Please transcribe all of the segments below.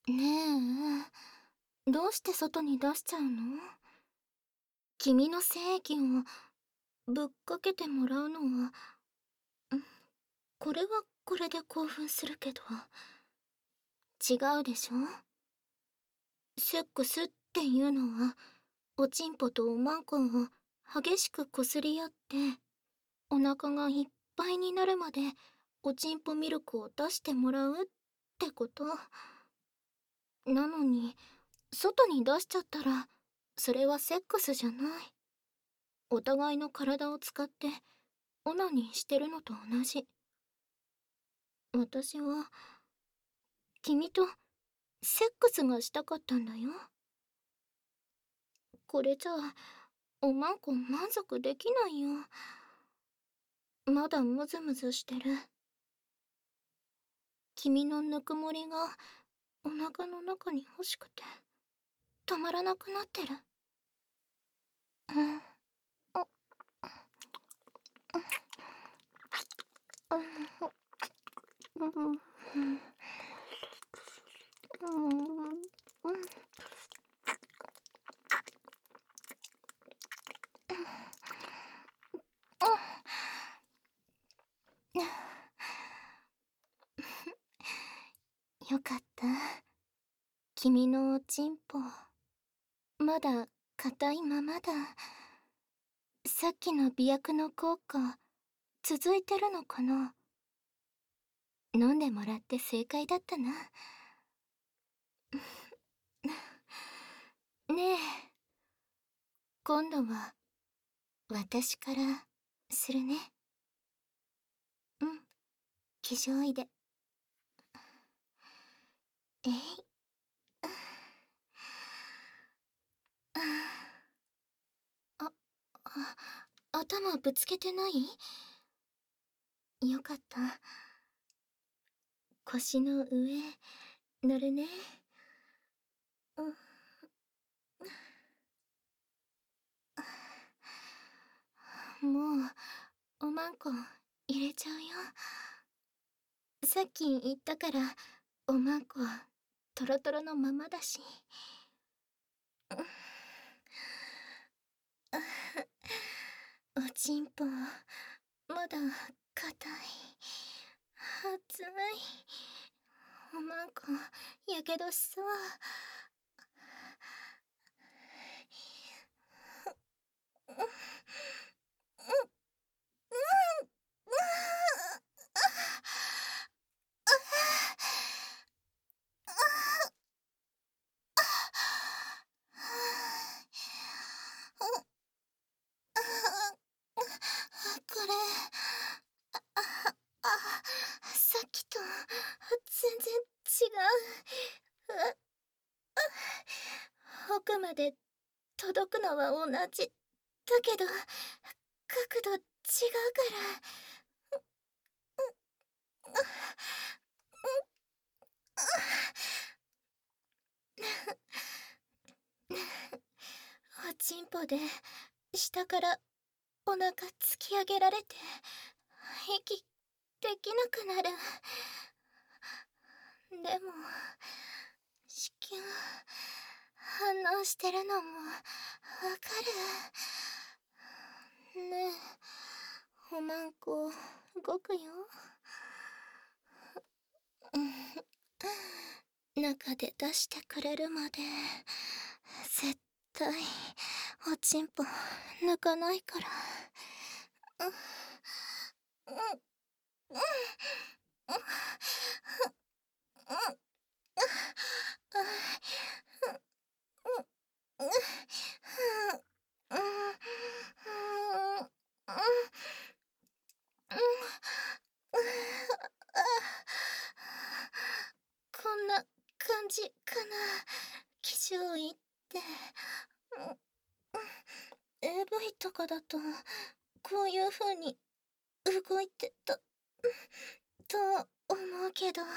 ねえ、どうして外に出しちゃうの？君の精液をぶっかけてもらうのは、これはこれで興奮するけど、違うでしょ？セックスっていうのは、おちんぽとおまんこを激しくこすり合って、お腹がいっぱいになるまでおちんぽミルクを出してもらうってこと。なのに、外に出しちゃったら、それはセックスじゃない。お互いの体を使ってオナニーしてるのと同じ。私は君とセックスがしたかったんだよ。これじゃあおまんこ満足できないよ。まだムズムズしてる。君のぬくもりがお腹の中に欲しくて止まらなくなってる。うん。よかった。君のおちんぽまだ硬いままだ。さっきの媚薬の効果続いてるのかな？飲んでもらって正解だったな。ねえ、今度は私からするね。うん、気丈いで。えい。あ、頭ぶつけてない？よかった。腰の上、乗るね。もう、おまんこ入れちゃうよ。さっき言ったから、おまんこ、トロトロのままだし。おちんぽ、まだ硬い。熱い。おまんこ、やけどしそう。これ、さっきと全然違う。奥まで届くのは同じ。だけど、角度違うから。おちんぽで下からお腹突き上げられて息できなくなる。でも子宮反応してるのもわかる。ねえ、おまんこ動くよ。中で出してくれるまで絶対おちんぽ抜かないから。こんな感じかな。気象医って AV とかだとこういう風に動いてたと思うけど。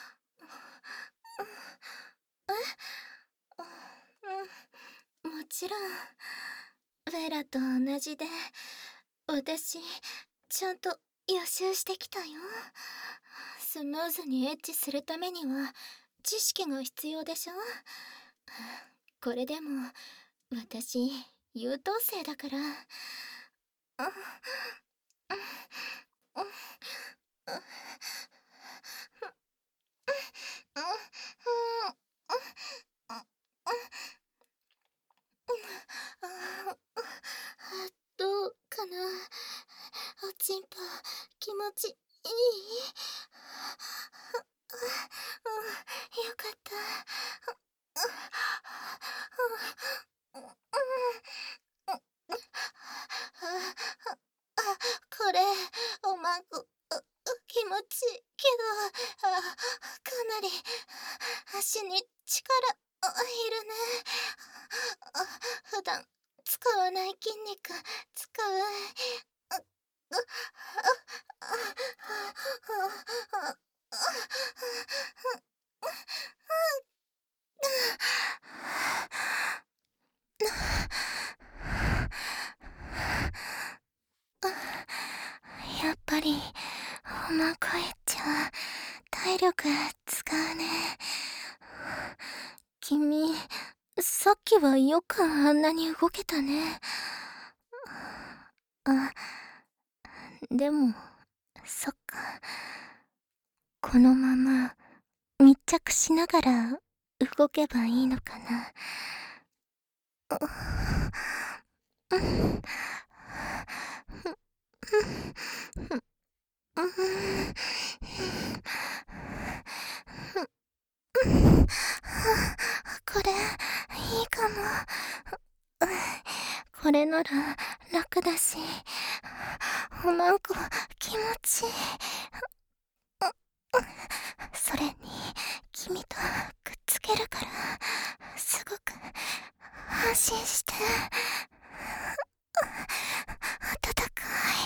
もちろんベラと同じで、私ちゃんと予習してきたよ。スムーズにエッチするためには知識が必要でしょ。これでも私優等生だから。どうかな。おちんぽ気持ちいい？よかった。これおまんこ気持ちいいけど、かなり足に力いるね。普段使わない筋肉使う。やっぱりおまんこエッチは体力使うね。君、さっきはよくあんなに動けたね。あ、でも、そっか。このまま密着しながら動けばいいのかな。これいいかも。これなら楽だし、おまんこ気持ちいい。それに君とくっつけるからすごく安心して。暖か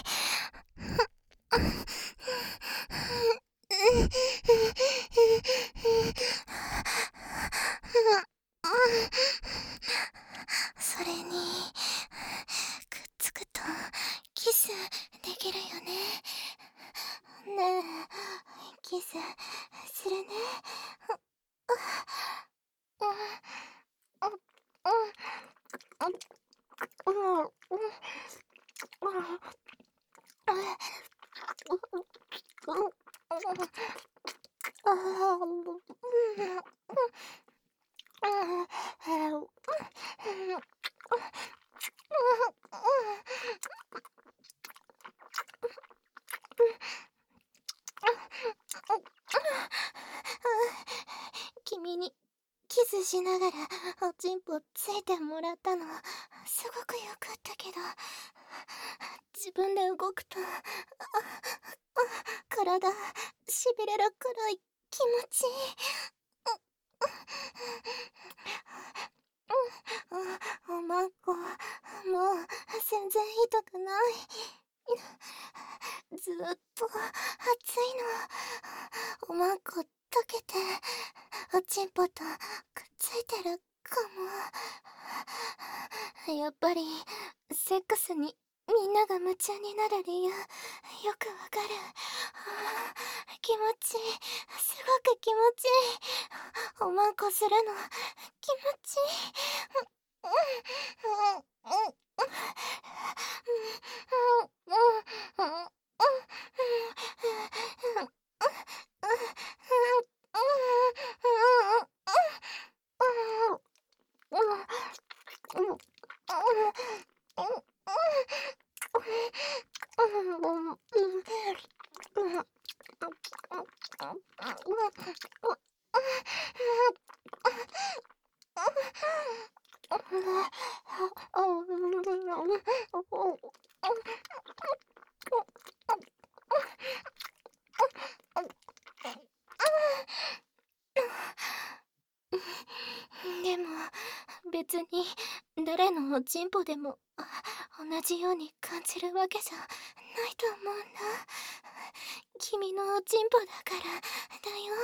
それにくっつくとキスできるよね。ねえ、キスするね。君にキスしながらおちんぽついてもらったのすごくよかったけど、自分で動くと体しびれるくらい気持ちいい。おまんこもう全然痛くない。ずっと熱いの。おまんこ溶けておちんぽとくっついてるかも。やっぱりセックスにみんなが夢中になる理由よくわかる。気持ちいい、すごく気持ちいい。おまんこするの気持ちいい。でも別に誰のおちんぽでも同じように感じるわけじゃないと思うんだ。君のおちんぽだからだよ。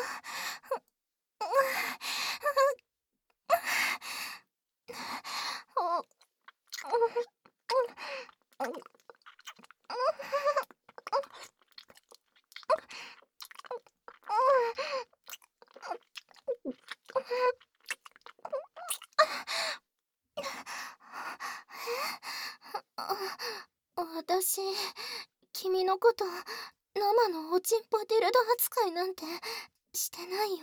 私、君のこと生のおちんぽディルド扱いなんてしてないよ。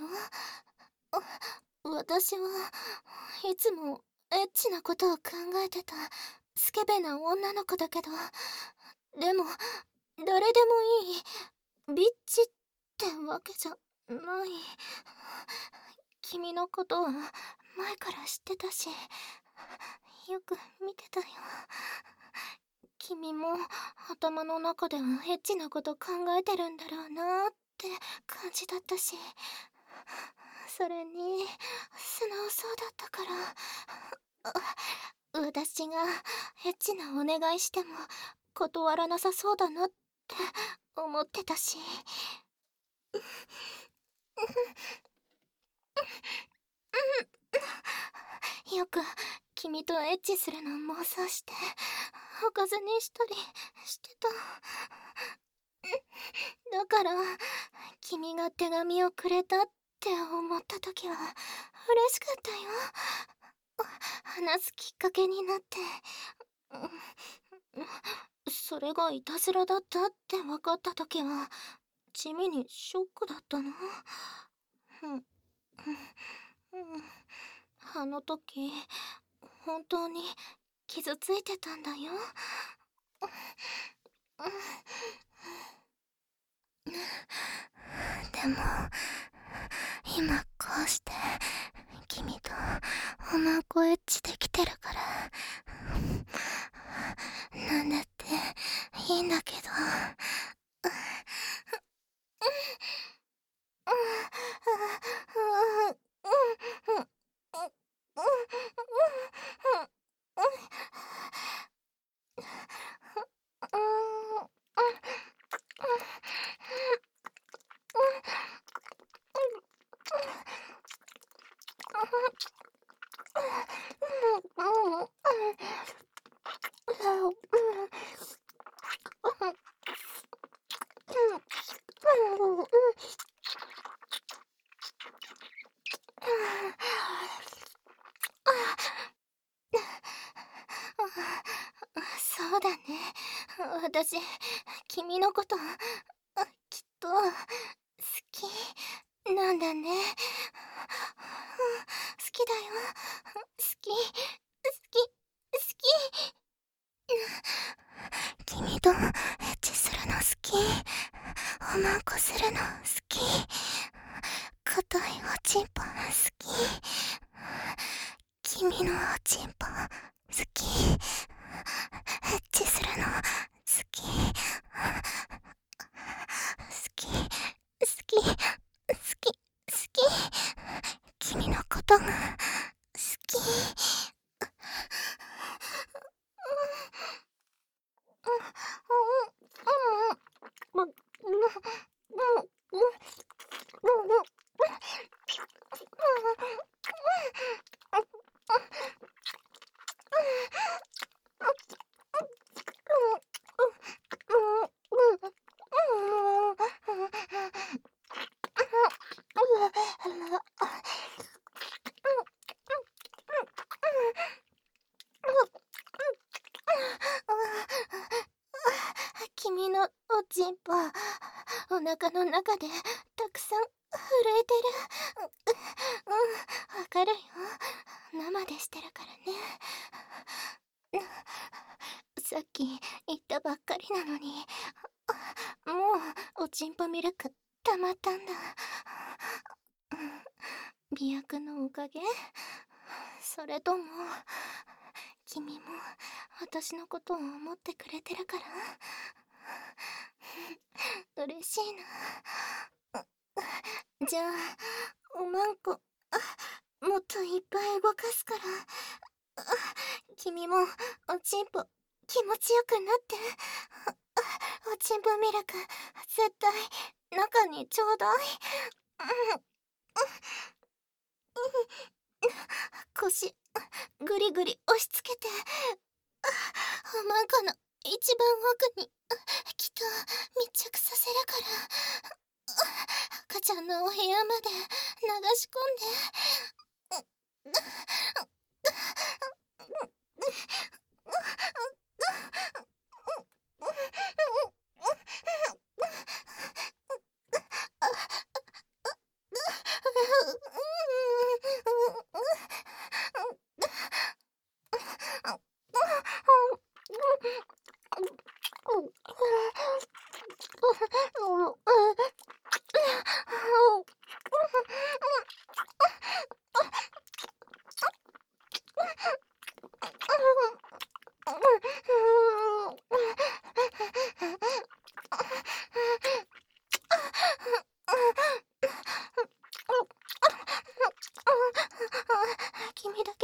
私はいつもエッチなことを考えてたスケベな女の子だけど、でも誰でもいいビッチってわけじゃない。君のことは前から知ってたし、よく見てたよ。君も頭の中ではエッチなこと考えてるんだろうなーって感じだったし、それに素直そうだったから、私がエッチなお願いしても断らなさそうだなって思ってたし。よく君とエッチするの妄想しておかずにしたりしてた。だから君が手紙をくれたって思った時は嬉しかったよ。話すきっかけになって。それがいたずらだったって分かった時は地味にショックだったの。あの時本当に傷ついてたんだよ。でも今こうして君とおまんこエッチできてるからなんだっていいんだけど。そうだね。私、君のこと、きっと、好きなんだね。好きだよ。好き、好き、好き。君とエッチするの好き。おまんこするの好き。硬いおちんぽ好き。君のおちんぽ好き。エッチするの好き。好き、好き、好き、好き。君のことが好き。君のおちんぽ、お腹の中でたくさん震えてる。わかるよ。生でしてるからね。さっき言ったばっかりなのに、もうおちんぽミルク溜まったんだ。美薬のおかげ？それとも君も私のことを思ってくれてるから嬉しいな。じゃあおまんこもっといっぱい動かすから君もおちんぽ気持ちよくなって。おちんぽミルク絶対中にちょうだい。腰ぐりぐり押し付けておまんこの一番奥にきっと密着させるから赤ちゃんのお部屋まで流し込んで。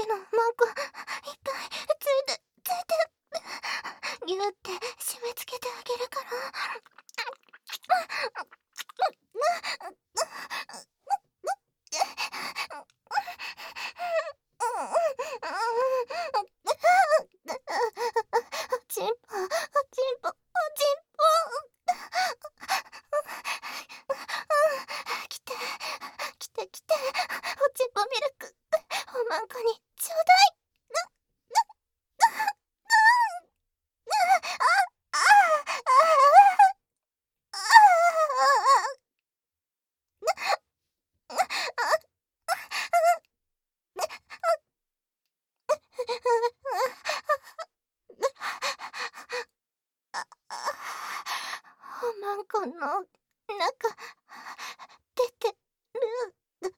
けのマンコいっぱいついてギュって締め付けてあげるから。おちんぽ、おちんぽ、おちんぽ。来て、来て、来て。おちんぽミルク、おまんこにちょうだい。おまんこの中出てる。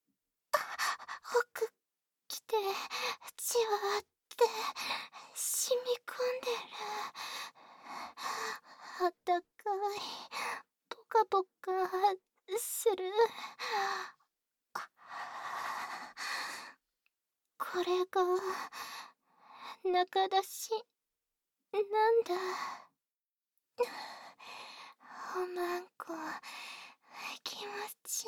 奥来てじわって染み込んでる。あったかい、ポカポカする。これが中出しなんだ。おまんこ気持ちいい。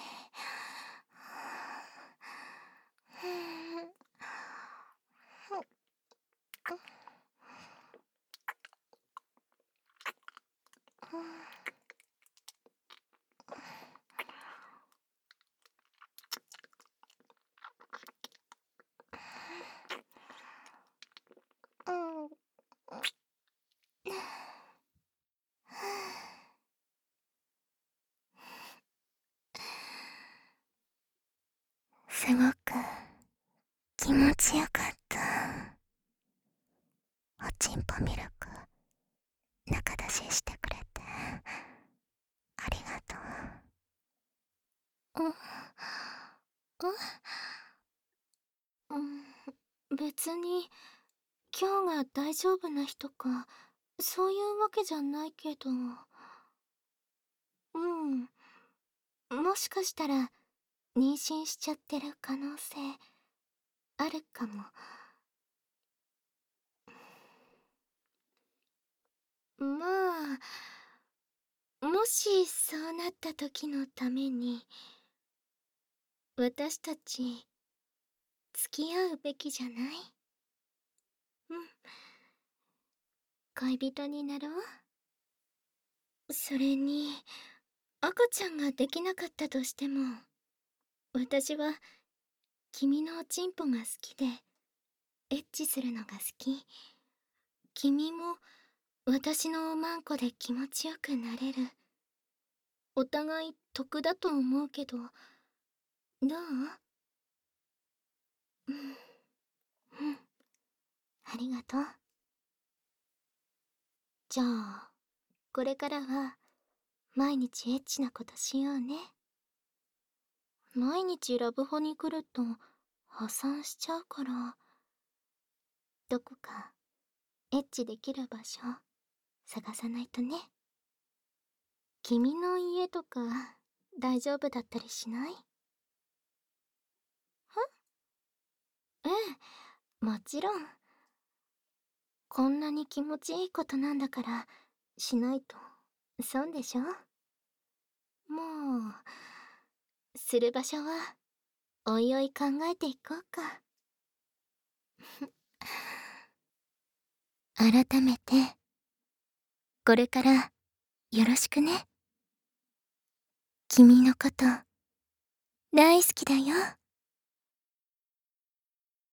すごく気持ちよかった。おちんぽミルク中出ししてくれてありがとう。別に今日が大丈夫な日とかそういうわけじゃないけど、もしかしたら妊娠しちゃってる可能性あるかも。まあ、もしそうなった時のために私たち付き合うべきじゃない？恋人になろう。それに赤ちゃんができなかったとしても私は君のおちんぽが好きでエッチするのが好き。君も私のおまんこで気持ちよくなれる。お互い得だと思うけど、どう？ありがとう。じゃあこれからは毎日エッチなことしようね。毎日ラブホに来ると破産しちゃうから、どこかエッチできる場所探さないとね。君の家とか大丈夫だったりしない？ええ、もちろん。こんなに気持ちいいことなんだからしないと損でしょ。もうする場所はおいおい考えていこうか。改めてこれからよろしくね。君のこと大好きだよ。